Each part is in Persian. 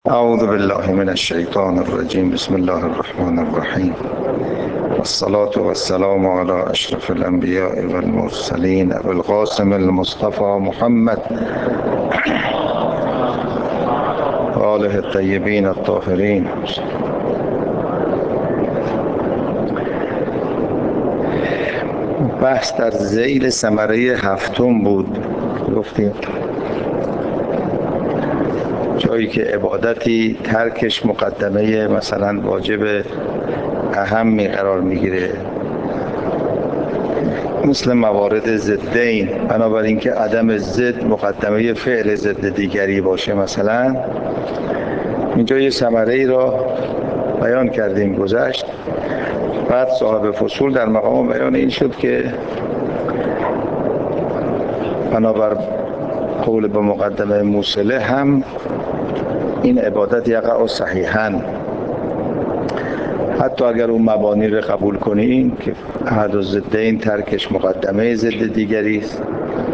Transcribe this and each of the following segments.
أعوذ بالله من الشيطان الرجيم. بسم الله الرحمن الرحيم، والصلاة والسلام على أشرف الأنبياء والمرسلين أبي القاسم المصطفى محمد وآله الطيبين الطاهرين. بحث در ذیل ثمره هفتم بود. گفتیم جایی که عبادتی ترکش مقدمه مثلا واجب اهمی قرار میگیره، مثل موارد ضدین، بنابراین که عدم ضد مقدمه فعل ضد دیگری باشه. مثلا اینجا یه ثمره ای را بیان کردیم گذشت، بعد صاحب فصول در مقام بیان این شد که بنابر قول به مقدمه موصله هم این عبادت یقع صحیحاً، حتی اگر اون مبانی رو قبول کنیم که احد الضدین ترکش مقدمه ضد دیگری است،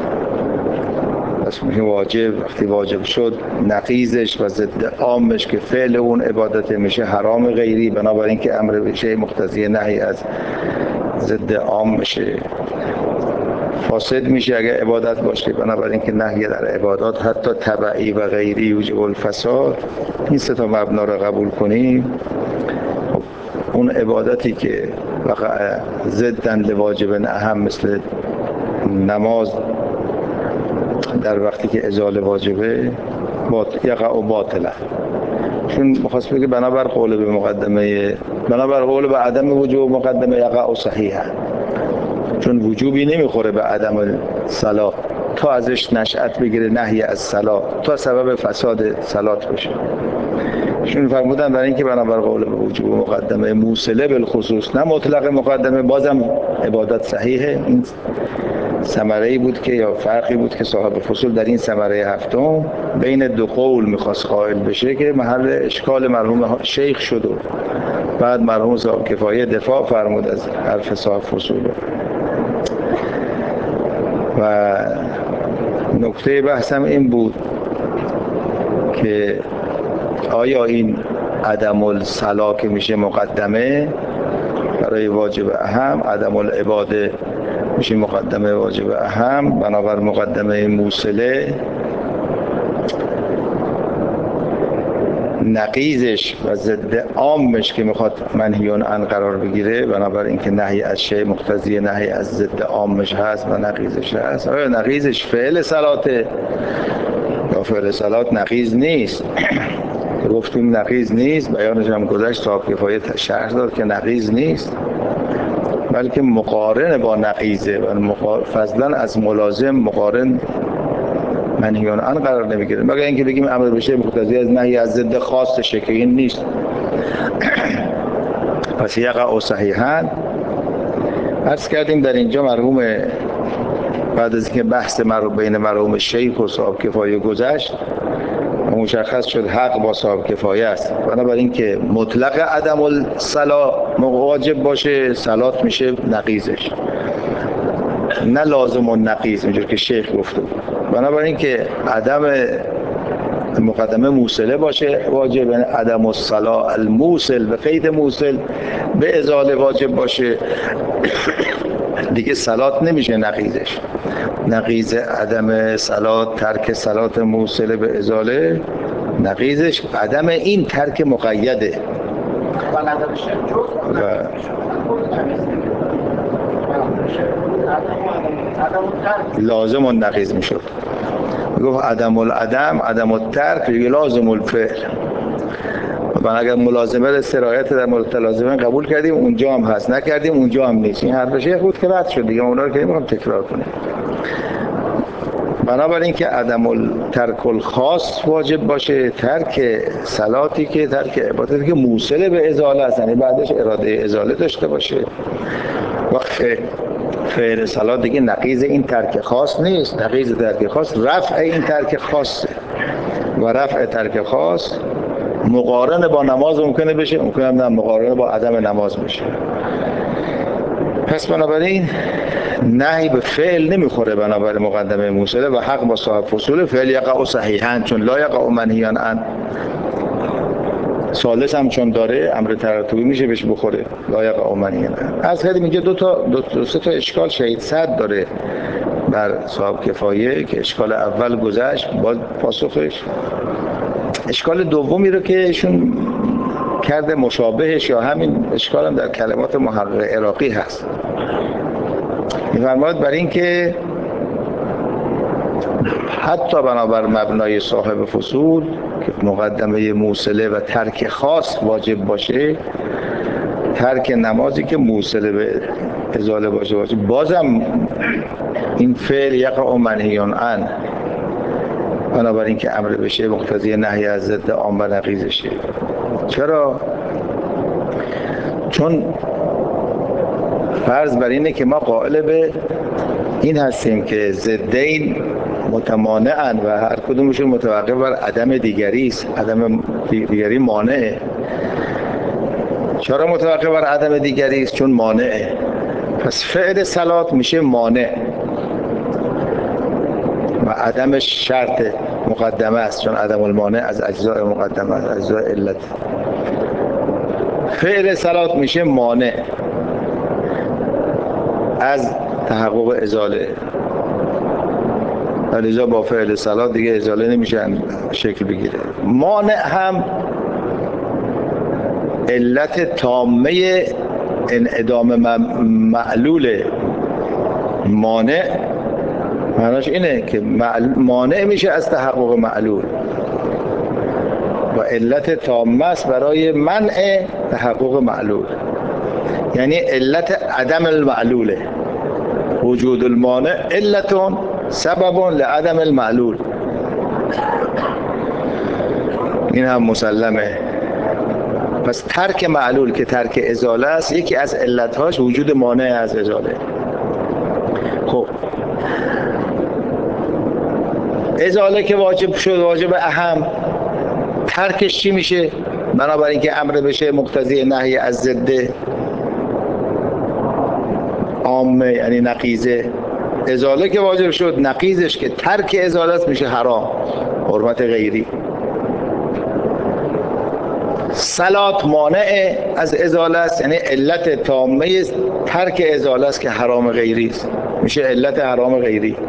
پس واجب وقتی واجب شد نقیضش و ضد عامش که فعل اون عبادت میشه حرام غیری، بنابراین که امر به شیء مقتضی نهی از ضد عام میشه، فاسد میشه اگر عبادت باشه. بنابراین که نهی در عبادات حتی تبعی و غیری یوجب الفساد، این سه تا مبنا رو قبول کنیم، اون عبادتی که وقع ضدن لواجب اهم مثل نماز در وقتی که ازاله واجبه یقع و باطله، چون مخواست بگه بنابر قول به عدم وجوب مقدمه یقع و صحیحه، چون وجوبی نمیخوره به عدم صلاح تا ازش نشأت بگیره نهی از صلاح تا سبب فساد صلات بشه. چون فرمودن برای اینکه بنابر قول به وجوب مقدمه موصله بالخصوص نه مطلق مقدمه بازم عبادت صحیحه. این ثمره‌ای بود که یا فرقی بود که صاحب فصول در این ثمره هفتم بین دو قول میخواست قائل بشه که محل اشکال مرحوم شیخ شد و بعد مرحوم صاحب کفایه دفاع فرمود از حرف صاحب فصول. و نکته بحثم این بود که آیا این عدم الصلاح که میشه مقدمه برای واجب اهم، عدم العباده میشه مقدمه واجب اهم بنابر مقدمه موصله، نقیضش و ضد عامش که میخواد منهیون عن قرار بگیره بنابر اینکه نهی از شیء مقتضی نهی از ضد عامش هست و نقیضش هست. آیا نقیضش فعل صلاته یا فعل صلات نقیض نیست؟ گفتیم نقیض نیست، بیانش هم گذشت، صاحب کفایه شرح داد که نقیض نیست بلکه مقارن با نقیضه و فضلا از ملازم مقارن منهیان عن قرار نمیگیره، مگر اینکه بگیم امر به شیء مقتضی از نهی از ضد خاصشه که این نیست. پس یقع صحیحاً عرض کردیم در اینجا مرحوم بعد از اینکه بحث بین مرحوم شیخ و صاحب کفایه گذشت مشخص شد حق با صاحب کفایه است، بنابراین که مطلق عدم الصلاح واجب باشه صلات میشه نقیضش، نه لازم و نقیض اینجور که شیخ گفته. بنابراین که عدم مقدمه موصله باشه واجب، عدم الصلاح الموصل به قید موصل به ازاله واجب باشه دیگه صلات نمیشه نقیضش. نقیض عدم صلات ترک صلات موصله به ازاله، نقیضش عدم این ترک مقیده لازم و نقیض میشد. گفت عدم العدم عدم الترک لازم الفعل، و اگر ملازمه را سرایت در مورد لازمه قبول کردیم اونجا هم هست، نکردیم اونجا هم نیست. این حرف شیخ بود که رد شد دیگه، اونا رو که نمیخوام تکرار کنیم. بنابراین که عدم الترک الخاص واجب باشه، ترک صلاتی که ترک عبادتی که موصله به ازاله است، یعنی بعدش اراده ازاله داشته باشه. وقت فعل صلات دیگه نقیض این ترک خاص نیست، نقیض ترک خاص رفع این ترک خاصه و رفع ترک خاص مقارن با نماز ممکنه بشه، ممکنه هم مقارن با عدم نماز بشه. پس بنابراین نهی به فعل نمیخوره بنابراین مقدمه موصله و حق با صاحب فصول فعل یقع صحیحاً، چون لا یقع منهیان عن ثالث هم چون داره امر ترتبی میشه بهش بخوره لایق آمنی. از خیلی میگه دو سه تا اشکال شهید صد داره بر صاحب کفایه که اشکال اول گذشت با پاسخش. اشکال دومی رو که ایشون کرده مشابهش یا همین اشکال هم در کلمات محقق عراقی هست. می‌فرماید برای این که حتی بنابر مبنای صاحب فصول که مقدمه موصله و ترک خاص واجب باشه، ترک نمازی که موصله به ازاله باشه بازم این فعل یقع منهی عنه، بنابراین که امر بشه مقتضی نهی از ضد عام و نقیضشه. چرا؟ چون فرض بر اینه که ما قائل به این هستیم که ضدین متمانعن و هر کدومشون متوقف بر عدم دیگری است. عدم دیگری مانعه. چرا متوقف بر عدم دیگری است؟ چون مانعه. پس فعل صلات میشه مانع و عدمش شرط مقدمه است، چون عدم المانع از اجزاء مقدمه است، اجزاء علت. فعل صلات میشه مانع از تحقق ازاله، ولیزا با فعل صلات دیگه ازاله نمیشن شکل بگیره. مانع هم علت تامه انعدام معلول. مانع معناش اینه که مانع میشه از تحقق معلول و علت تامه است برای منع تحقق معلول، یعنی علت عدم المعلوله. وجود المانع علتون سبب لعدم المعلول. این هم مسلمه. پس ترک معلول که ترک ازاله است، یکی از علتهاش وجود مانع از ازاله. خب ازاله که واجب شد، واجب اهم، ترکش چی میشه؟ بنابراین که امر بشه مقتضی نهی از ضد عامه یعنی نقیضه. ازاله که واجب شد، نقیضش که ترک ازاله است میشه حرام، حرمت غیری. صلات مانع از ازاله است، یعنی علت تامه ترک ازاله است که حرام غیری است، میشه علت حرام غیری.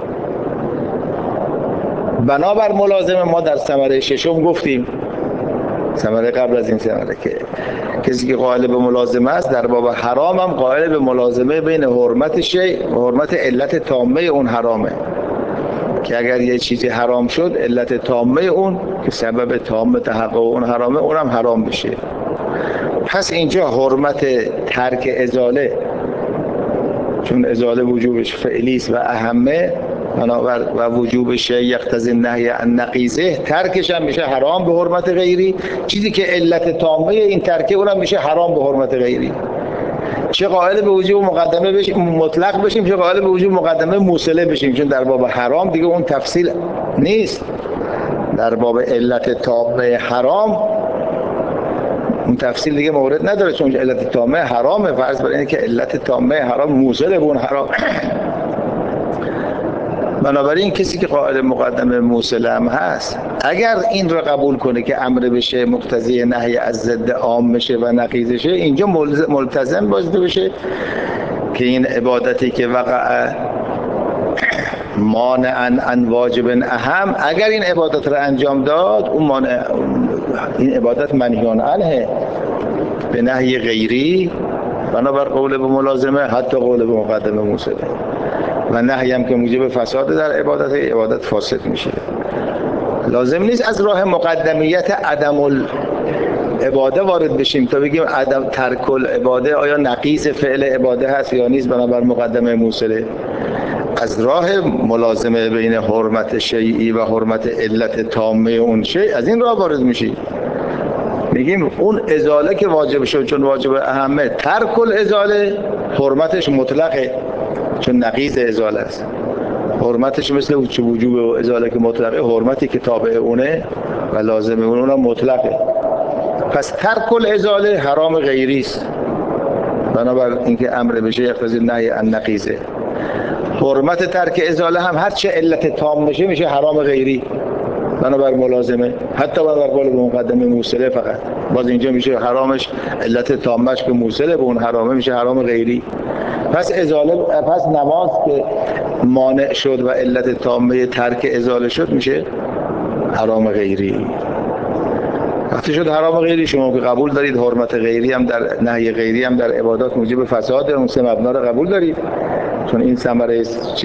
بنابر ملازمه ما در ثمره ششم گفتیم، ثمره قبل از این ثمره، که کسی که قائل به ملازمه است در باب حرام هم قائل به ملازمه بین حرمت شیء و حرمت علت تامه اون حرامه، که اگر یه چیزی حرام شد علت تامه اون که سبب تام تحقق اون حرامه اونم حرام بشه. پس اینجا حرمت ترک ازاله، چون ازاله وجوبش فعلی است و اهمه، بنابر و وجوب شیء یقتضی النهی عن نقیضه، ترکش هم میشه حرام به حرمت غیری. چیزی که علت تامه این ترکه اونم میشه حرام به حرمت غیری. چه قائل به وجوب مقدمه بشیم مطلق بشیم، چه قائل به وجوب مقدمه موصله بشیم، چون در باب حرام دیگه اون تفصیل نیست. در باب علت تامه حرام اون تفصیل دیگه مورد نداره، چون علت تامه حرامه. فرض بر اینه که علت تامه حرام موصله به اون حرام. بنابراین کسی که قائل مقدمه موصله هم هست، اگر این رو قبول کنه که امر بشه مقتضی نهی از ضد عام بشه و نقیضشه، اینجا ملتزم باشده بشه که این عبادتی که وقع مانعا عن واجب اهم، اگر این عبادت رو انجام داد، اون مانع، این عبادت منهی عنه به نهی غیری، بنابر قول به ملازمه، حتی قول به مقدمه موصله، و نهی هم که موجب فساد در عبادت فاسد میشه. لازم نیست از راه مقدمیت عدم العباده وارد بشیم تا بگیم عدم ترک العباده آیا نقیض فعل عباده هست یا نیست بنابر مقدمه موصله. از راه ملازمه بین حرمت شیعی و حرمت علت تامه اون شیء، از این راه وارد میشی. میگیم اون ازاله که واجب شد، چون واجب اهمه، ترک الازاله حرمتش مطلقه، چون نقیض ازاله است. حرمتش مثل وجوب ازاله که مطلقه، حرمتی که تابع اونه و لازم اونه مطلقه. پس ترک الازاله حرام غیری است، بنابر اینکه امر بشه یقتضی النهی عن نقیضه. حرمت ترک ازاله هم هر چه علت تام بشه میشه حرام غیری، بنابر ملازمه، حتی بنابر قول به مقدمه موصله فقط. باز اینجا میشه حرامش علت تامش که موصله به اون حرامه میشه حرام غیری. پس نماز که مانع شد و علت تامه ترک ازاله شد میشه حرام غیری. وقتی شد حرام غیری، شما که قبول دارید حرمت غیری هم در نهی غیری هم در عبادات موجب فساد، اون سه مبنا رو قبول دارید، چون این ثمره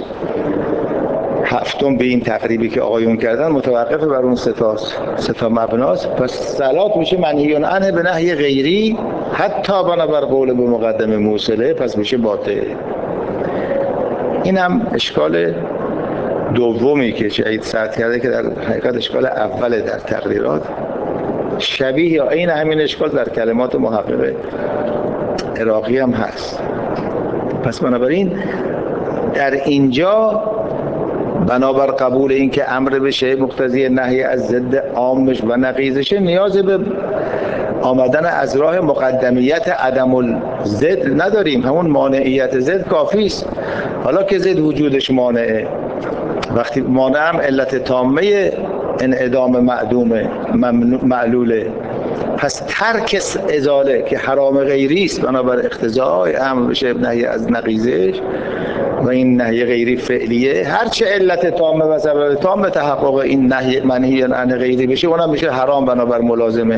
هفتم به این تقریبی که آقایون کردن متوقف بر اون سه تا مبناست. پس صلات میشه منهی عنه به نهی غیری، حتی بنابر قول به مقدمه موصله، پس میشه باطل. این هم اشکال دومی که شهید سعد کرده که در حقیقت اشکال اوله در تقریرات، شبیه یا این همین اشکال در کلمات محقق عراقی هم هست. پس بنابراین در اینجا بنابر قبول این که امر بشه مقتضی نهی از ضد عامش و نقیضشه، نیاز به آمدن از راه مقدمیت عدم الضد نداریم، همون مانعیت ضد کافی است. حالا که ضد وجودش مانعه، وقتی مانع هم علت تامه انعدام معلوله، پس ترک ازاله که حرام غیری است بنابر اقتضای امر بشه نهی از نقیضش و این نهی غیری فعلیه، هرچه علت تامه و سبب تامه تحقق این نهی منهی عن غیری بشه اونم میشه حرام بنابر ملازمه.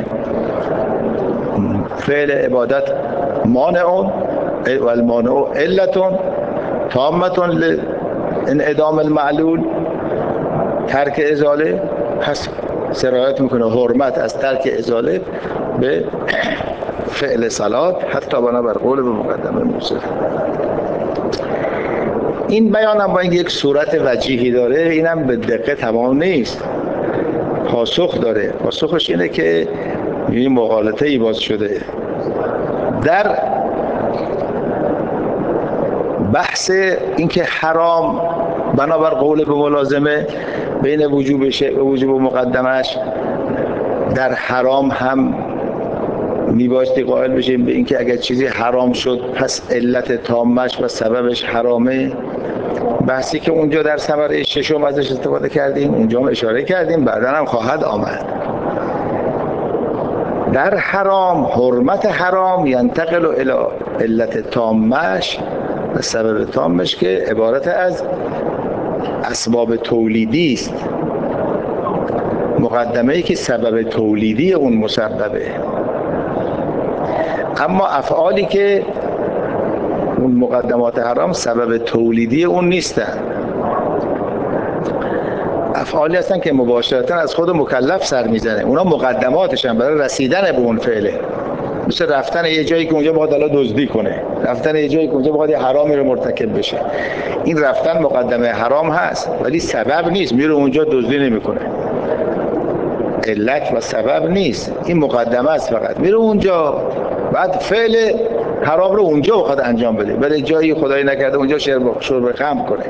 فعل عبادت مانعون و المانع علتون تامتون لانعدام المعلول، ترک ازاله، پس سرایت میکنه حرمت از ترک ازاله به فعل صلات، حتی بنابر قول به مقدمه موصله. این بیان هم با اینکه یک صورت وجیهی داره، اینم به دقت تمام نیست، پاسخ داره. پاسخش اینه که این مغالطه ای باز شده در بحث اینکه حرام بنابر قول به ملازمه بین وجوب شیء و وجوب مقدمش، در حرام هم میبایستی قائل بشیم به اینکه اگر چیزی حرام شد پس علت تامش و سببش حرامه. بحثی که اونجا در ثمره ششم ازش استفاده کردیم، اونجا هم اشاره کردیم، بعدا هم خواهد آمد. در حرام حرمت حرام ینتقل الی علت تامش و سبب تامش که عبارت از اسباب تولیدی است، مقدمه‌ای که سبب تولیدی اون مسببه. اما افعالی که اون مقدمات حرام سبب تولیدی اون نیستن، افعالی هستن که مباشرتاً از خود مکلف سر میزنه، اونا مقدماتشن برای رسیدن به اون فعله. مثل رفتن یه جایی که اونجا بخواد حالا دزدی کنه، رفتن یه جایی که اونجا بخواد یه حرامی رو مرتکب بشه، این رفتن مقدمه حرام هست ولی سبب نیست، میره اونجا دزدی نمیکنه، علت و سبب نیست، این مقدمه است، فقط میره اونجا بعد فعل حرام رو اونجا بخواد انجام بده، بره جایی خدای نکرده اونجا شرب خمر کنه.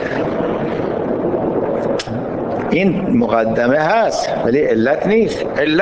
این مقدمه هست ولی علت نیست.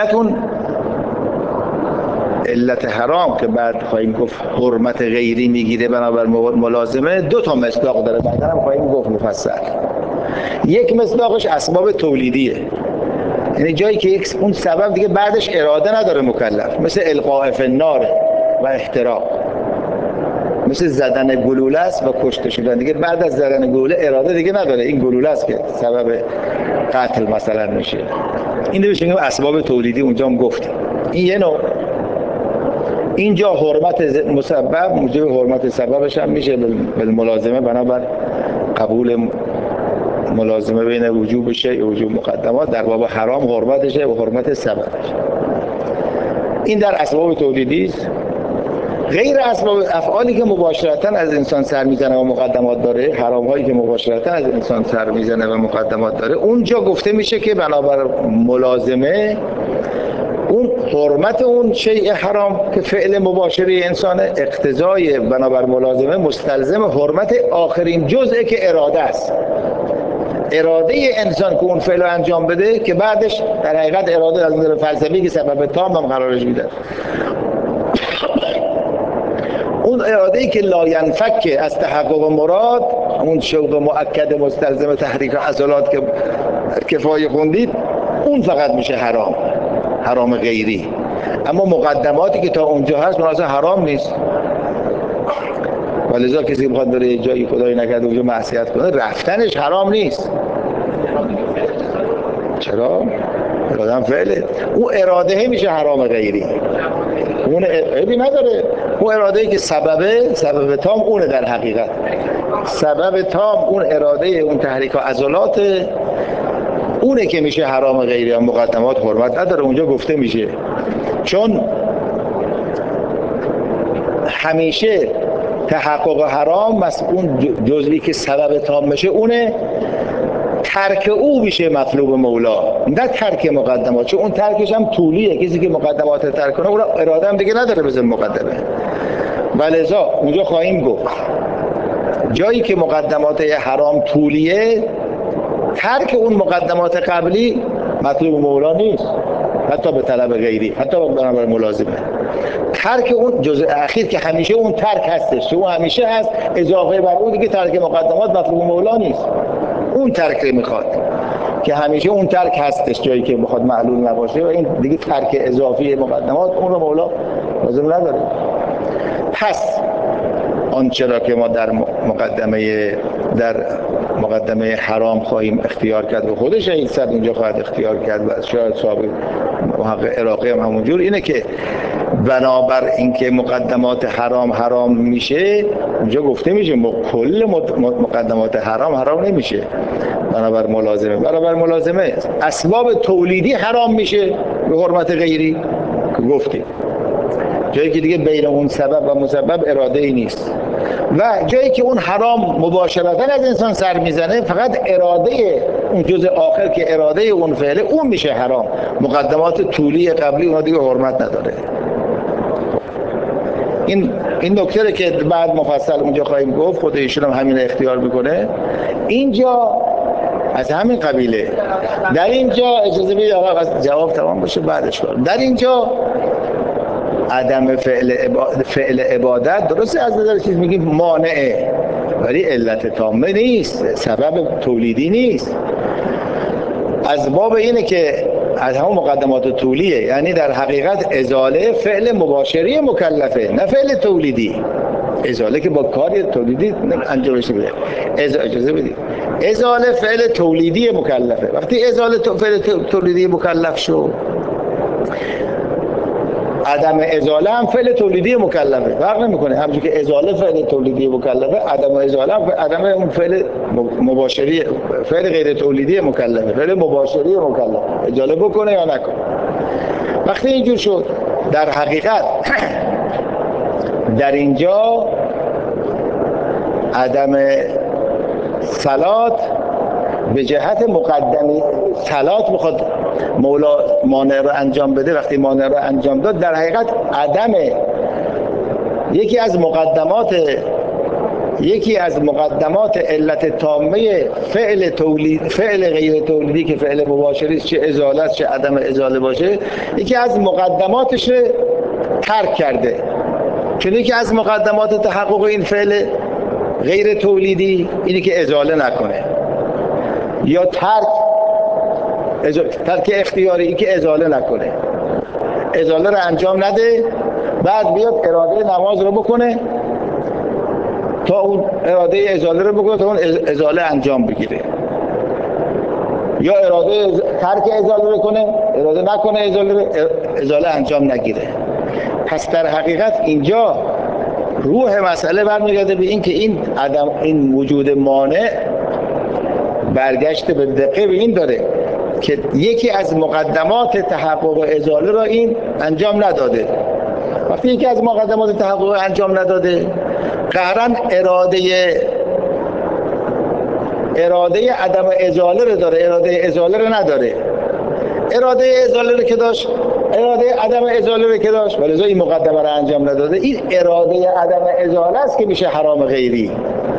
علت حرام که بعد خواهیم گفت حرمت غیری میگیره بنابر ملازمه، دو تا مصداق داره، بعدا هم خواهیم گفت مفصل. یک مصداقش اسباب تولیدیه، یعنی جایی که اون سبب دیگه بعدش اراده نداره مکلف، مثل القاء فی النار و احتراق، مثل زدن گلوله است و کشته شدن، دیگه بعد از زدن گلوله اراده دیگه نداره، این گلوله است که سبب قتل مثلا میشه. این رو بهش اسباب تولیدی اونجا هم گفتیم. این یه نوع. اینجا حرمت مسبب موجب حرمت سببش هم میشه بالملازمه بنابر قبول ملازمه بین وجوب شیء و وجوب مقدمات، در باب حرام حرمتشه و حرمت سببش. این در اسباب تولیدی است. غیر اسباب افعالی که مباشرتاً از انسان سر میزنه و مقدمات داره، حرام هایی که مباشرتاً از انسان سر میزنه و مقدمات داره، اونجا گفته میشه که بنابر ملازمه اون حرمت اون شیء حرام که فعل مباشره انسان، اقتضای بنابر ملازمه مستلزم حرمت آخرین جزء که اراده است، اراده انسان که اون فعل انجام بده، که بعدش در حقیقت اراده از نظر فلسفی که سبب تام هم قرارش میده، اون اراده‌ای که لا ینفک از تحقق مراد، اون شوق مؤکد مستلزم تحریک عضلات که کفایه خوندید، اون فقط میشه حرام غیری. اما مقدماتی که تا اونجا هست اون اصلا حرام نیست. ولذا کسی میخواد بره یه جایی خدای نکرده اونجا معصیت کنه، رفتنش حرام نیست. چرا؟ اراده هم فعله. اون اراده میشه حرام غیری. اون عیبی نداره. اون اراده که سبب تام اونه. در حقیقت سبب تام اون اراده، اون تحریک و عضلات اونه که میشه حرام غیری. هم مقدمات حرمت نداره. اونجا گفته میشه چون همیشه تحقق حرام اون جزئی که سبب تام میشه اونه، ترک او میشه مطلوب مولا، نه ترک مقدمات. چون اون ترکش هم طولیه. کسی که مقدمات ترک کنه اون اراده هم دیگه نداره بزن مقدمه. ولذا اونجا خواهیم گفت جایی که مقدمات حرام طولیه، ترک اون مقدمات قبلی مطلوب مولا نیست، حتی به طلب غیری، حتی بنابرای ملازمه. ترک اون جزء اخیر که همیشه اون ترک هستش، اون همیشه هست، اضافه بر اون دیگه ترک مقدمات مطلوب مولا نیست. اون ترک میخواد که همیشه اون ترک هستش جایی که میخواد معلول نباشه و این دیگه ترک اضافی مقدمات اون رو مولا لازم نداره. پس آنچه را که ما در مقدمه حرام خواهیم اختیار کرد و خود شهید صد اینجا خواهد اختیار کرد و شاید صاحب محقق عراقی هم همونجور، اینه که بنابر اینکه مقدمات حرام میشه، اونجا گفته میشه کل مقدمات حرام نمیشه. بنابر ملازمه اسباب تولیدی حرام میشه به حرمت غیری که گفتیم. جایی که دیگه بین اون سبب و مسبب اراده ای نیست و جایی که اون حرام مباشرتا از انسان سر میزنه، فقط اراده اون جزء آخر که اراده اون فعله اون میشه حرام. مقدمات طولی قبلی اونا دیگه حرمت نداره. این نکته که بعد مفصل اونجا خواهیم گفت، خود ایشون هم همین اختیار میکنه. اینجا از همین قبیله. در اینجا اجازه بدید آقا جواب تمام بشه بعدش کنم. در اینجا عدم فعل عبادت درسته از نظر چیز میگیم مانعه، ولی علت تامه نیست، سبب تولیدی نیست. از باب اینه که از همون مقدمات طولیه، یعنی در حقیقت ازاله فعل مباشری مکلفه، نه فعل تولیدی. ازاله که با کار تولیدی انجامش نمیده. اجازه بدید، ازاله فعل تولیدی مکلفه. وقتی ازاله فعل تولیدی مکلف شو، عدم ازاله هم فعل تولیدی مکلفه، فرق نمیکنه. همونجوری که ازاله فعل تولیدی مکلفه، عدم ازاله هم عدم اون فعل مباشری، فعل غیر تولیدی مکلفه، فعل مباشری مکلفه، ازاله بکنه یا نکنه. وقتی اینجور شد، در حقیقت در اینجا عدم صلات به جهت مقدمی صلات بخواد مولا مانع رو انجام بده. وقتی مانع رو انجام داد، در حقیقت عدم یکی از مقدمات علت تامه فعل غیر تولیدی که فعل مباشری است، چه ازاله است چه عدم ازاله باشه، یکی از مقدماتش ترک کرده. چون یکی از مقدمات تحقق این فعل غیر تولیدی اینه که ازاله نکنه، یا ترک اختیاری، این که ازاله نکنه، ازاله رو انجام نده، بعد بیاد اراده نماز رو بکنه تا اون اراده ازاله رو بکنه تا اون ازاله انجام بگیره، یا اراده ترک ازاله رو کنه، اراده نکنه ازاله انجام نگیره. پس در حقیقت اینجا روح مسئله برمیگرده به این که این وجود مانع برگشت به دقیق به این داره که یکی از مقدمات تحقق ازاله را این انجام نداده. وقتی یکی از مقدمات تحقق انجام نداده، قهرن اراده عدم ازاله رو داره، اراده ازاله رو نداره. اراده ازاله رو که داشت، اراده عدم ازاله رو که داشت، ولی این مقدمه رو انجام نداده. این اراده عدم ازاله است که میشه حرام غیری.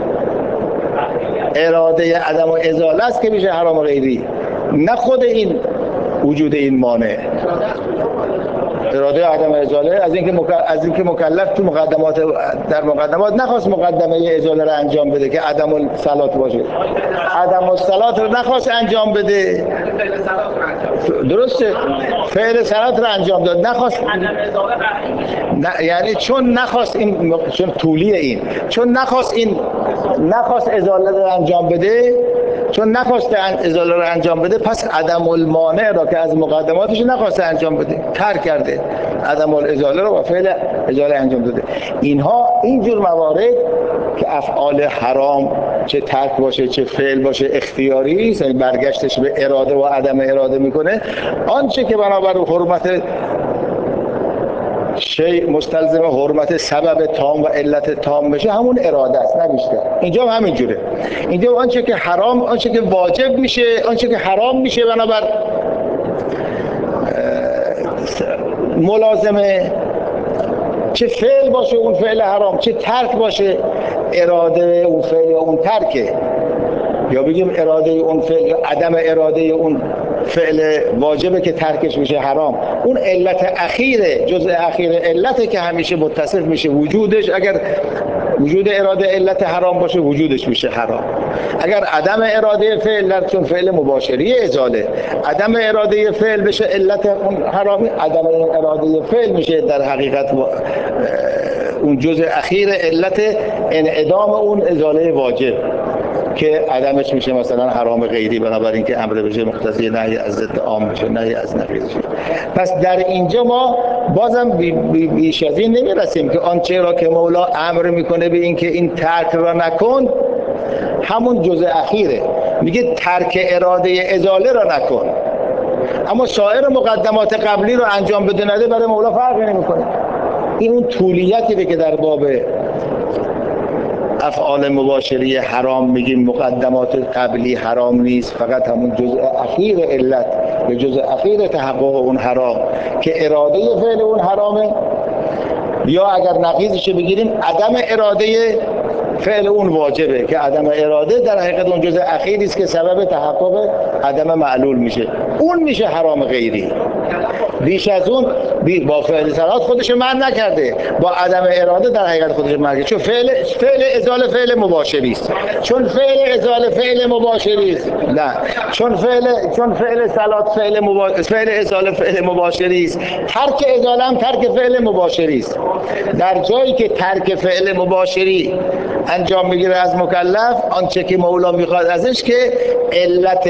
اراده عدم ازاله است که میشه حرام غیری، نه خود این وجود این مانع. اراده عدم ازاله از اینکه مکلف تو در مقدمات نخواست مقدمه ازاله رو انجام بده که عدم الصلات باشه، عدم الصلات رو نخواست انجام بده. درسته، فعل صلات رو انجام داد، نخواست یعنی چون نخواست این، چون طولیه این، چون نخواست ازاله رو انجام بده، چون نخواست ازاله رو انجام بده، پس عدم المانع را که از مقدماتش نخواست انجام بده، ترک کرده، عدم الازاله رو با فعل ازاله انجام داده. اینجور موارد که افعال حرام چه ترک باشه چه فعل باشه اختیاری است، یعنی برگشتش به اراده و عدم اراده میکنه، آنچه که بنابر حرمت شیء مستلزم حرمت سبب تام و علت تام بشه همون اراده است، نه بیشتر. اینجا هم همینجوره. اینجا آنچه که حرام، آنچه که واجب میشه، آنچه که حرام میشه بنابر ملازمه، چه فعل باشه اون فعل حرام، چه ترک باشه اراده اون فعل یا اون ترکه، یا بگیم اراده اون فعل یا عدم اراده اون فعل واجبه که ترکش میشه حرام. اون علت اخیره، جزء اخیر علته که همیشه متصف میشه وجودش. اگر وجود اراده علت حرام باشه وجودش میشه حرام. اگر عدم اراده فعل، چون فعل مباشری ازاله، عدم اراده فعل بشه علت اون حرامی، عدم اراده فعل میشه در حقیقت اون جزء اخیر علت انعدام اون ازاله واجب که عدمش میشه مثلا حرام غیری، بنابراین که امر بشه مقتضی نهی از ضد عام بشه، نهی از نقیض بشه. پس در اینجا ما بازم بیش از این نمیرسیم که آنچه را که مولا امر میکنه به این که این ترک را نکن همون جزء اخیره، میگه ترک اراده ازاله را نکن، اما سایر مقدمات قبلی رو انجام بده نده برای مولا فرقی نمیکنه. این اون طولیتی که در باب افعال مباشری حرام میگیم مقدمات قبلی حرام نیست، فقط همون جزء اخیر علت یا جزء اخیر تحقق اون حرام که اراده فعل اون حرامه، یا اگر نقیضش بگیریم عدم اراده فعل اون واجبه که عدم اراده در حقیقت اون جزء اخیری است که سبب تحقق عدم معلول میشه، اون میشه حرام غیری. بیش از اون با فعل صلات خودش منع نکرده، با عدم اراده در حقیقت خودش منع کرده، چون فعل ازاله فعل مباشری است. چون فعل ازاله فعل مباشری است، نه، چون فعل صلات فعل ازاله فعل مباشری است، ترک ازاله هم ترک فعل مباشری است. در جایی که ترک فعل مباشری انجام میگیره از مکلف، آنچه که مولا میخواد ازش که علت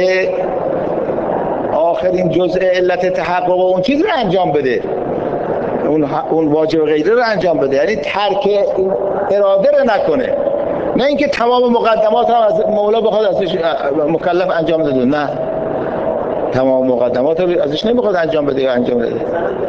آخرین جزء علت تحقق اون چیز رو انجام بده، اون واجب غیره رو انجام بده، یعنی ترک اراده رو نکنه، نه اینکه تمام مقدمات هم از مولا بخواد ازش مکلف انجام بده، نه، تمام مقدمات رو ازش نمیخواد انجام بده یا انجام بده.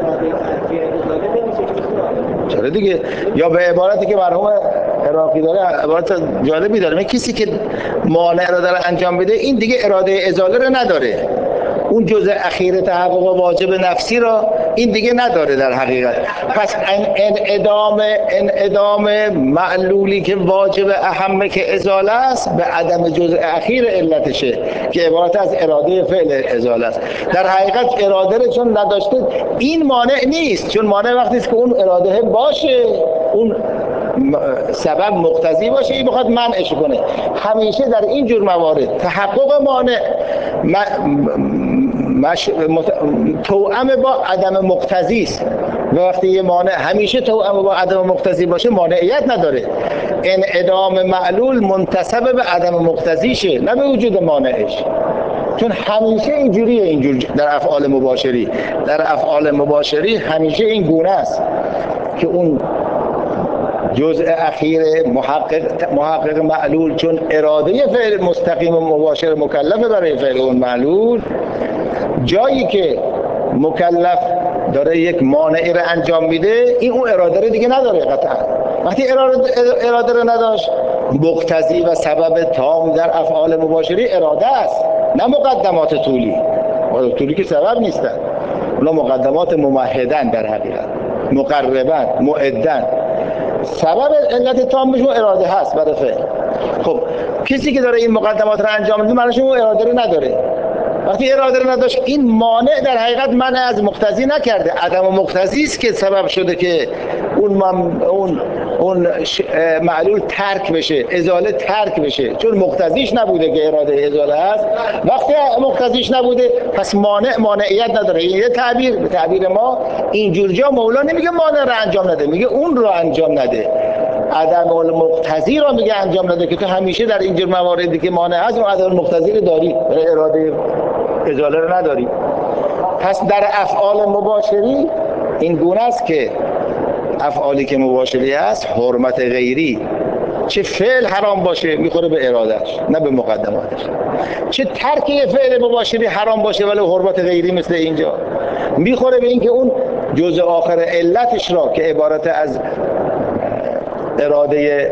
چرا دیگه؟ یا به عبارتی که مرحوم عراقی داره، عبارت جالبی داره، کسی که مانع رو داره انجام بده این دیگه اراده ازاله رو نداره، اون جزء اخیر تحقق واجب نفسی را این دیگه نداره در حقیقت. پس انعدام معلولی که واجب اهمه که ازاله است به عدم جزء اخیر علتشه که عبارت از اراده فعل ازاله است. در حقیقت اراده رو چون نداشته این مانع نیست، چون مانع وقتی است که اون اراده باشه، اون سبب مقتضی باشه، این بخواد منعش کنه. همیشه در این جور موارد تحقق مانع توأم با عدم مقتضی است، و وقتی یه مانع همیشه توأم با عدم مقتضی باشه مانعیت نداره. انعدام معلول منتسب به عدم مقتضیشه، نه به وجود مانعش، چون همیشه اینجوریه. اینجور در افعال مباشری همیشه این گونه است که اون جزء اخیر محقق معلول چون اراده فعل مستقیم و مباشر مکلف برای فعل اون معلول، جایی که مکلف داره یک مانعی رو انجام میده این اون اراده رو دیگه نداره قطعا. وقتی اراده رو نداشت، مقتضی و سبب تام در افعال مباشری اراده است، نه مقدمات طولی که سبب نیستن، اونا مقدمات ممهدن، در حقیقت مقربن، معدن. سبب علت تام بهشون اراده هست برای فعل. خب کسی که داره این مقدمات رو انجام میده معنیش اون اراده رو نداره، وقتی اراده رو نداشت، این مانع در حقیقت منع از مقتضی نکرده، عدم مقتضی است که سبب شده که اون معلول ترک بشه، ازاله ترک بشه، چون مقتضیش نبوده که اراده ازاله هست. وقتی مقتضیش نبوده پس مانعیت نداره. یه به تعبیر ما اینجور جا مولا نمیگه مانع رو انجام نده، میگه اون رو انجام نده، عدم المقتضی رو میگه انجام نده، که تو همیشه در اینجور مواردی که مانع هست اون عدم المقتضی رو داری، اراده ازاله رو نداری. پس در افعال مباشری این گونه است که افعالی که مباشری است، حرمت غیری چه فعل حرام باشه میخوره به ارادهش نه به مقدماتش، چه ترک فعل مباشری حرام باشه ولی حرمت غیری مثل اینجا میخوره به اینکه اون جزء آخر علتش را که عبارت از اراده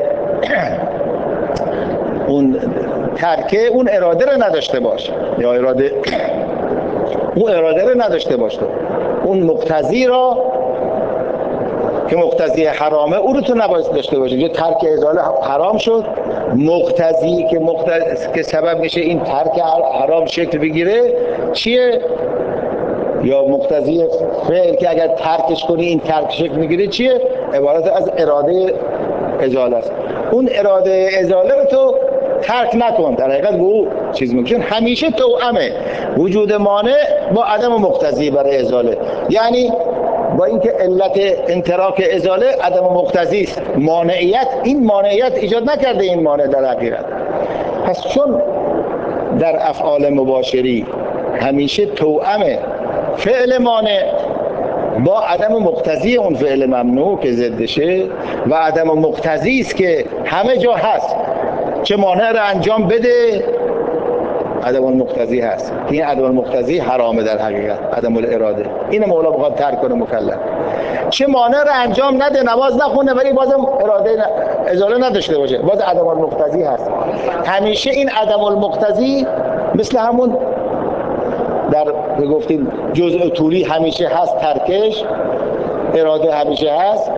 اون ترکه، اون اراده رو نداشته باش، یا اون اراده رو نداشته باش، تو اون مقتضی را که مقتضی حرامه او رو تو نباید داشته باشی. یه ترک ازاله حرام شد، مقتضی که سبب میشه این ترک حرام شکل بگیره چیه؟ یا مقتضی فعل که اگر ترکش کنی این ترک شکل میگیره چیه؟ عبارت از اراده ازاله است. اون اراده ازاله رو تو ترک نکن، در حقیقت به او چیز میگن همیشه توأمه وجود مانع با عدم مقتضی برای ازاله، یعنی با اینکه علت انتراک ازاله عدم مقتضی است، مانعیت، این مانعیت ایجاد نکرده این مانع در حقیقت. پس چون در افعال مباشری همیشه توأمه فعل مانع با عدم مقتضی اون فعل ممنوع که ضدشه و عدم مقتضی است که همه جا هست، چه مانع رو انجام بده عدم المقتضی هست، این عدم المقتضی حرامه در حقیقت، عدم الاراده. این مولا بخواد ترک کنه مکلف، چه مانع رو انجام نده، نماز نخونه ولی بازم اراده ازاله نداشته باشه، باز عدم المقتضی هست. همیشه این عدم المقتضی مثل همون در گفتیم جزء طولی همیشه هست، ترکش اراده همیشه هست،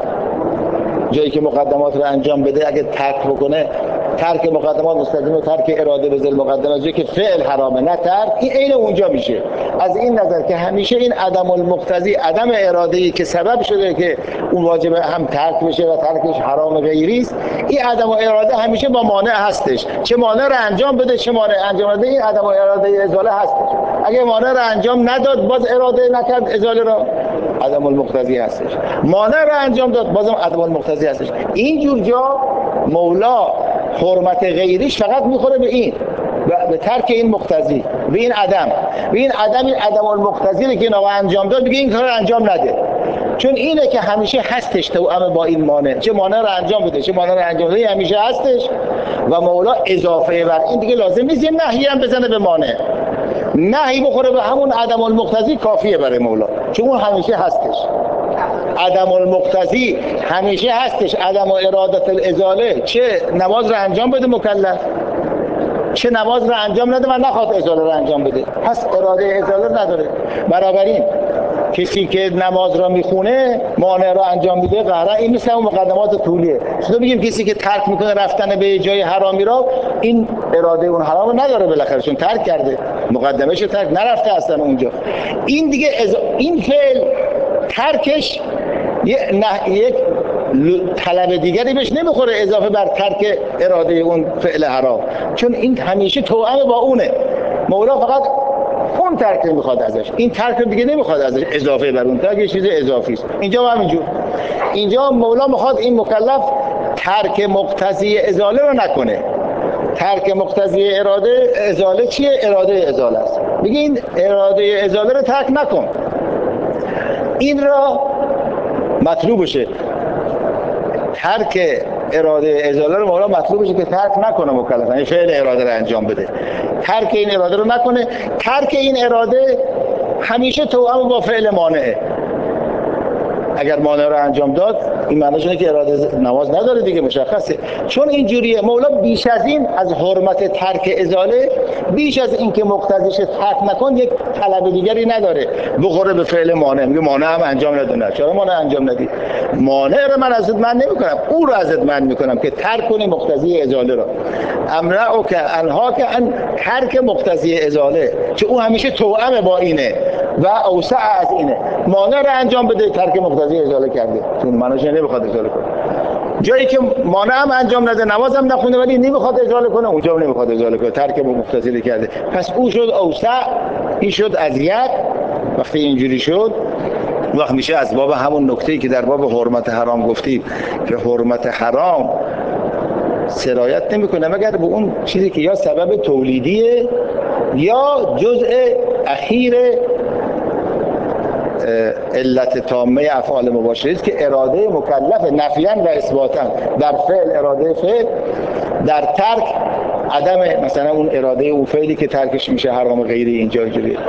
جایی که مقدمات رو انجام بده اگه ترک بکنه، ترک مقدمات مستلزم ترک اراده به ذل مقدمات، جایی که فعل حرامه نه ترک، این عین اونجا میشه. از این نظر که همیشه این عدم المقتضی، عدم اراده‌ای که سبب شده که اون واجب هم ترک بشه و ترکش حرام غیری است، این عدم اراده همیشه با مانع هستش، چه مانع رو انجام بده چه مانع انجام نده، این عدم اراده ازاله هستش. اگه مانع رو انجام نداد باز اراده نکرد ازاله رو، عدم المقتضی هستش. مانع رو انجام داد بازم عدم المقتضی هستش. این جور جا مولا حرمت غیریش فقط میخوره به این، به ترک این مقتضی، به این عدم، این عدم المقتضی رو که نوا انجام داد دیگه این کار رو انجام نده، چون اینه که همیشه هستش توأم با این مانع، چه مانع رو انجام بده چه مانع رو انجام بده همیشه هستش. و مولا اضافه بر این دیگه لازم نیست یه نهی هم بزنه به مانع، نهی بخوره به همون عدم المقتضی کافیه برای مولا، چون اون همیشه هستش. عدم المقتضی همیشه هستش، عدم ارادت الازاله، چه نماز رو انجام بده مکلف چه نماز رو انجام نده و نخواد ازاله رو انجام بده، پس اراده ازاله نداره. بنابراین کسی که نماز را میخونه مانع را انجام میده قهرا، این مثل اون مقدمات طولیه. شده بگیم کسی که ترک میکنه رفتن به جای حرامی را، این اراده اون حرام رو نداره بالاخره، چون ترک کرده، مقدمه‌اش ترک نرفته اصلا اونجا. این دیگه این فعل ترکش یک طلب دیگری بهش نمیخوره اضافه بر ترک اراده اون فعل حرام، چون این همیشه توأم با اونه. مولا فقط اون ترک میخواد ازش، این ترک دیگه نمیخواد ازش اضافه بر اون ترک، یه چیز اضافی است. اینجا هم همینجور، اینجا مولا میخواد این مکلف ترک مقتضی ازاله رو نکنه. ترک مقتضی اراده ازاله چیه؟ اراده ازاله است. میگه این اراده ازاله رو ترک نکن، این را مطلوبشه ترک اراده ازاله رو مولا مطلوبشه که ترک نکنه مکلف، یعنی فعل اراده رو انجام بده، ترک این اراده رو نکنه. ترک این اراده همیشه توأم با فعل مانعه، اگر مانع رو انجام داد این معنیش اینه که اراده نماز نداره دیگه، مشخصه. چون اینجوریه مولا بیش از این از حرمت ترک ازاله، بیش از این که مقتضیش ترک نکن یک طلب دیگری نداره بخوره به فعل مانع. میگه مانع هم انجام ندونه، چرا مانع انجام ندی؟ مانع رو من ازت منع نمیکنم، او رو ازت منع میکنم که ترک کنی مقتضی ازاله رو. امرأک انهاک ان ترک مقتضی ازاله، که او همیشه توأم با اینه و اوسع از اینه. مانع رو انجام بده، ترک مقتضی ازاله کرده، چون منوش نمیخواد ازاله کنه. جایی که مانع هم انجام نده، نماز هم نخونه ولی نمیخواد ازاله کنه، اونجا هم نمیخواد ازاله کنه، ترک مقتضی کرده. پس او شد اوسع، این شد اذیت. وقتی اینجوری شد، وقت میشه از باب همون نکته‌ای که در باب حرمت حرام گفتیم که حرمت حرام سرایت نمیکنه مگر به اون چیزی که یا سبب تولیدیه یا جزء اخیر علت تامه افعال مباشره است که اراده مکلف نفیاً و اثباتاً. در فعل اراده فعل، در ترک عدم مثلا اون اراده اون فعلی که ترکش میشه حرام غیری. اینجا اینجوریه.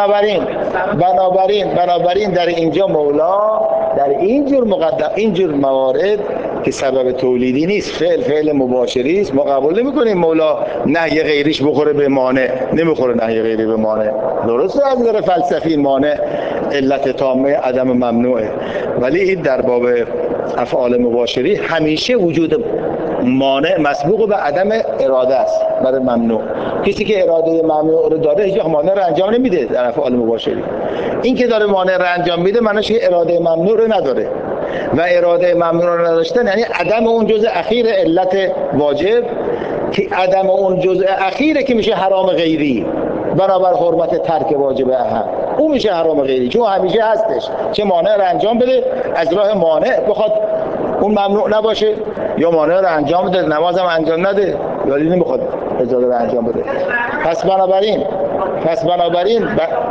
بنابراین در اینجا مولا در اینجور موارد که سبب تولیدی نیست، فعل مباشری است، ما قبول نمی‌کنیم مولا نهی غیریش بخوره به مانع. نمیخوره نهی غیری به مانع، درسته از نظر فلسفی مانع علت تامه عدم ممنوعه، ولی این در باب افعال مباشری همیشه وجود مانع مسبوق به عدم اراده است برای ممنوع. کسی که اراده ممنوع رو داره هیچ وقت مانع رو انجام نمیده. در افعال مباشری این که داره مانع رو انجام میده معنیش که اراده ممنوع رو نداره، و اراده ممنوع رو نداشتن یعنی عدم اون جزء اخیر علت واجب، که عدم اون جزء اخیره که میشه حرام غیری. برابر حرمت ترک واجب اهم، او میشه حرام غیری چون همیشه هستش. چه مانع رو انجام بده، از راه مانع بخواد اون ممنوع نباشه، یا مانع رو انجام بده نمازم انجام نده ولی نمیخواد اجازه رو انجام بده. پس بنابراین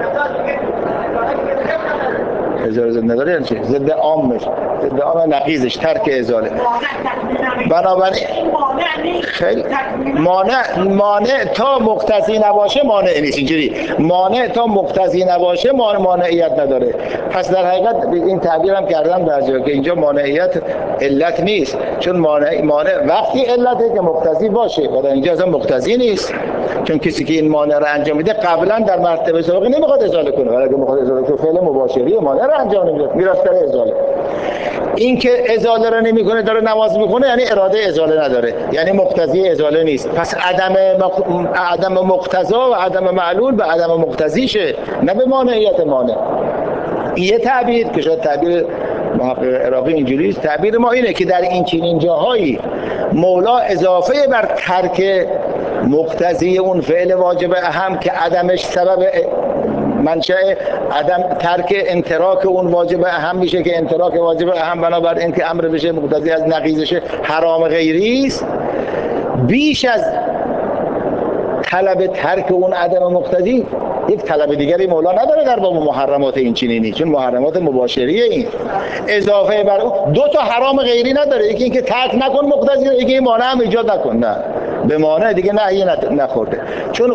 اجازه نداره، یعنی چی؟ ضد عامش، ضد عام نقیضش ترک ازاله. بنابراین خیلی مانع تا مقتضی نباشه مانع نیست. اینجوری مانع تا مقتضی نباشه مانعیت نداره. پس در حقیقت این تعبیر هم کردم در جایی که اینجا مانعیت علت نیست، چون مانع وقتی علته که مقتضی باشه و در اینجا اصلا مقتضی نیست، چون کسی که این مانع رو انجام میده قبلا در مرتبه سابقه نمیخواد ازاله کنه، ولی اگه میخواد ازاله کنه فعل مباشری مانع رو انجام نمیده، میرفت ازاله. این که ازاله رو نمیکنه داره نماز میکنه یعنی اراده ازاله نداره، یعنی مقتضی ازاله نیست. پس عدم مقتضا و عدم معلول به عدم مقتضیشه، نه به مانعیت مانع. یه تعبیر که شاید تعبیر محقق عراقی اینجوری است، تعبیر ما اینه که در این چنین جاهایی مولا اضافه بر ترک مقتضی اون فعل واجب اهم که عدمش سبب منشأ عدم ترک انتراک اون واجب اهم میشه، که انتراک واجب اهم بنابراین که امر بشه مقتضی از نقیضش حرام غیری است، بیش از طلب ترک اون عدم مقتضی یک طلب دیگری مولا نداره در باب محرمات این چنینی، چون محرمات مباشریه. این اضافه بر اون دو تا حرام غیری نداره، یکی اینکه ترک نکن مقتضی، یکی این مانع هم ایجاد نکن. نه، به مانع دیگه نهی نخورده، چون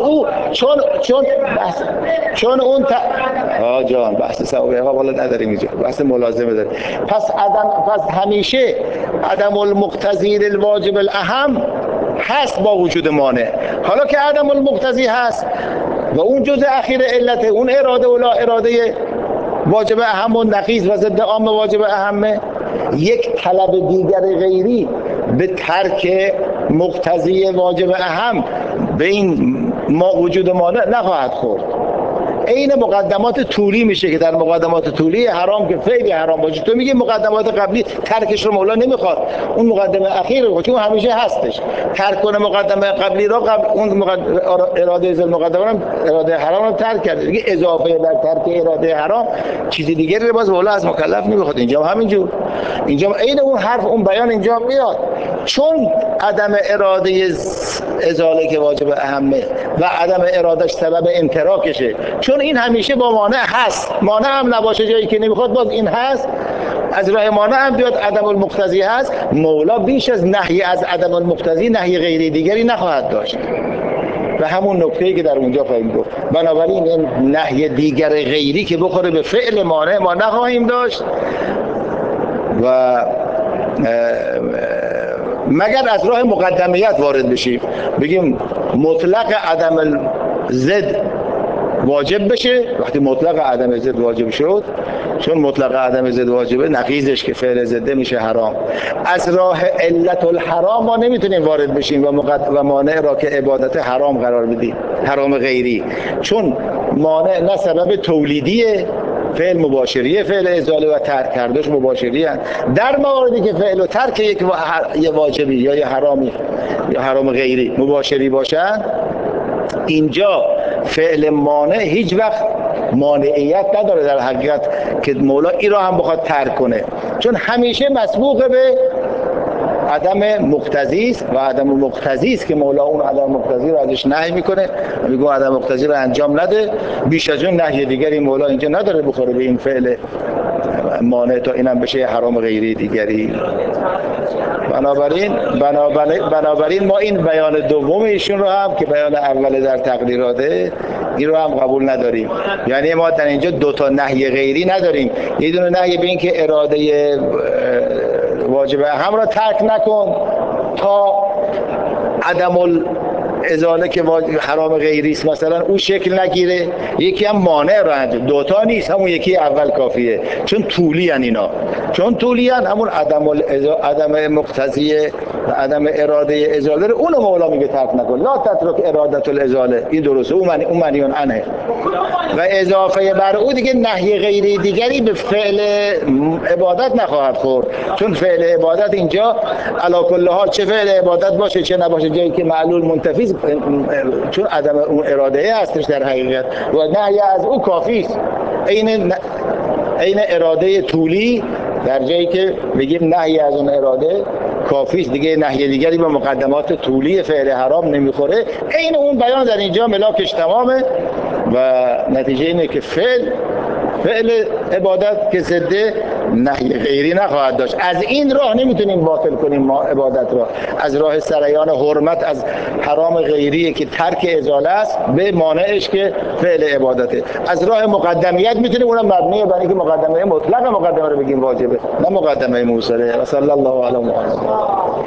اون جان بحث سوابق والا نداریم اینجا، بحث ملازمه داره. پس همیشه عدم المقتضی للواجب الاهم هست با وجود مانع. حالا که عدم المقتضی هست و اون جزء اخیر علت اون اراده و لا اراده واجب اهم و نقیض و ضد عام واجب اهمه، یک طلب دیگر غیری به ترک مقتضی واجب اهم به این وجود مانع نخواهد خورد. این مقدمات طولی میشه که در مقدمات طولی حرام که خیلی حرام باشه، تو میگی مقدمات قبلی ترکش رو مولا نمیخواد، اون مقدمه اخیر رو چون همیشه هستش ترک کنه مقدمه قبلی رو، اون اراده ذل مقدمه هم اراده حرام رو ترک کرده دیگه، اضافه بر ترک اراده حرام چیز دیگری رو باز مولا از مکلف نمیخواد. اینجا همینجور، اینجا عین اون حرف اون بیان اینجا میاد، چون عدم اراده ازاله که واجب اهمه و عدم ارادش سبب انتراکشه، چون این همیشه با مانع هست، مانع هم نباشه جایی که نمیخواد باز این هست، از راه مانع هم بیاد عدم المقتضی هست، مولا بیش از نهی از عدم المقتضی نهی غیری دیگری نخواهد داشت. و همون نکته‌ای که در اونجا خواهیم گفت، بنابراین این نهی دیگر غیری که بخوره به فعل مانع ما نخواهیم داشت و مگر از راه مقدمیت وارد بشیم، بگیم مطلق عدم الزد واجب بشه. وقتی مطلق عدم ضد واجب شد، چون مطلق عدم ضد واجبه، نقیضش که فعل ضده میشه حرام. از راه علت الحرام ما نمیتونیم وارد بشیم و مانع را که عبادت حرام قرار بدیم، حرام غیری، چون مانع نه سبب تولیدیه، فعل مباشریه، فعل ازاله و ترک کردش مباشری هست. در مواردی که فعل و ترک یه واجبی یا یه حرامی یا حرام غیری مباشری باشن، اینجا فعل مانع هیچ وقت مانعیت نداره در حقیقت که مولا این را هم بخواد ترک کنه، چون همیشه مسبوق به عدم مقتضی است و عدم مقتضی است که مولا اون عدم مقتضی رو ازش نهی میکنه، میگه عدم مقتضی رو انجام نده. بیش از اون نهی دیگری مولا اینجا نداره بخوره به این فعل مانع تا اینم بشه حرام غیری دیگری. بنابراین ما این بیان دوم ایشون رو هم که بیان اول در تقریراته، این رو هم قبول نداریم. یعنی ما در اینجا دو تا نهی غیری نداریم، یه دونه نهی به این که اراده واجب هم را ترک نکن تا عدم ازاله که حرام غیری است مثلا اون شکل نگیره، یکی هم مانع را انجام. دوتا نیست، همون یکی اول کافیه، چون طولی ان اینا، چون طولی ان همون عدم مقتضی و عدم اراده ازاله رو اون مولا میگه ترک نکن. لا تترک اراده الازاله، این درسته، اون منیون عنه. و اضافه بر او دیگه نهی غیری دیگری به فعل عبادت نخواهد خورد، چون فعل عبادت اینجا علی کل حال چه فعل عبادت باشه چه نباشه، جایی که معلول منتفی، چون عدم اون اراده هستش در حقیقت و نهی از او کافی است. این اراده طولی در جایی که بگیم نهی از اون اراده کافی است، دیگه نهی دیگری به مقدمات طولی فعل حرام نمیخوره. این اون بیان در اینجا ملاکش تمامه و نتیجه اینه که فعل عبادت که ضده نهی غیری نخواهد داشت. از این راه نمیتونیم باطل کنیم ما عبادت را، از راه سریان حرمت از حرام غیری که ترک ازاله است به مانعش که فعل عبادته. از راه مقدمیت میتونیم اونم مبنیه بر اینکه مقدمه مطلق مقدمه رو بگیم واجبه، نه مقدمه موصله. و صلی الله علی محمد.